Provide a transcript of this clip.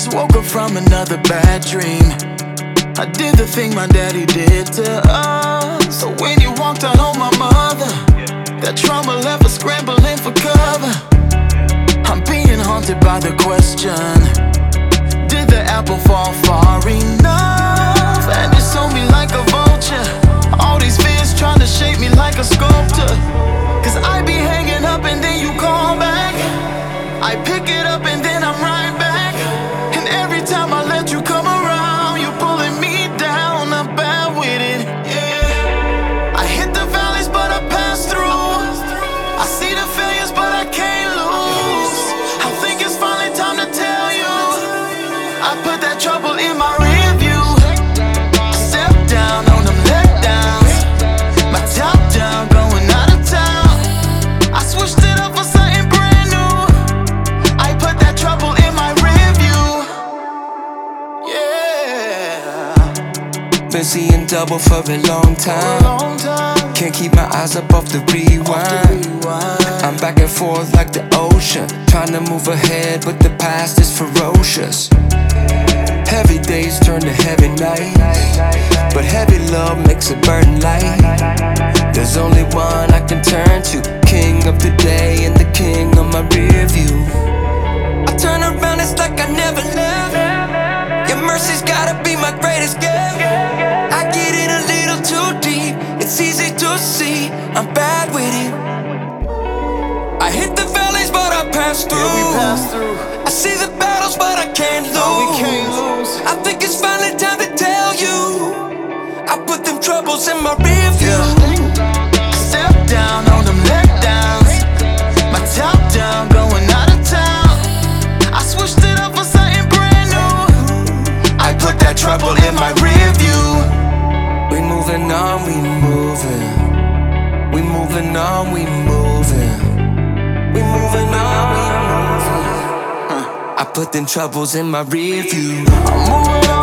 woke up from another bad dream. I did the thing my daddy did to us. So when you walked out on my mother, that trauma left us scrambling for cover. I'm being haunted by the question, did the apple fall far enough? And you sold me like a vulture, all these fears trying to shape me like a sculptor. Cause I be hanging up and then you call back, I pick it up and then I'm right back. And every time I let you come around, you pulling me down, I'm bad with it, yeah. I hit the valleys but I pass through, I see the failures but I can't lose. I think it's finally time to tell you, I put that trouble in my rear view. I step down on them letdowns, my top down, going out of town. I switched it up for something brand new, I put that trouble in my rear view, yeah. Been seeing double for a long time, can't keep my eyes up off the rewind. I'm back and forth like the ocean, trying to move ahead but the past is ferocious. Heavy days turn to heavy night, but heavy love makes it burn light. There's only one I can turn to, king of the day and the king of my rear view. I turn around, it's like I never left. Your mercy's gotta be my greatest gift. I get in a little too deep, it's easy to see I'm bad with it. I hit the valleys but I pass through, I see the battles but I can't lose. I think it's finally time to tell you, I put them troubles in my rear view. Step down on them letdowns, my top down, going out of town. I switched it up for something brand new, I put that trouble in my rear view. We moving on, we moving. We moving on, we moving. We moving on, we moving. I put them troubles in my rear view. I'm moving on.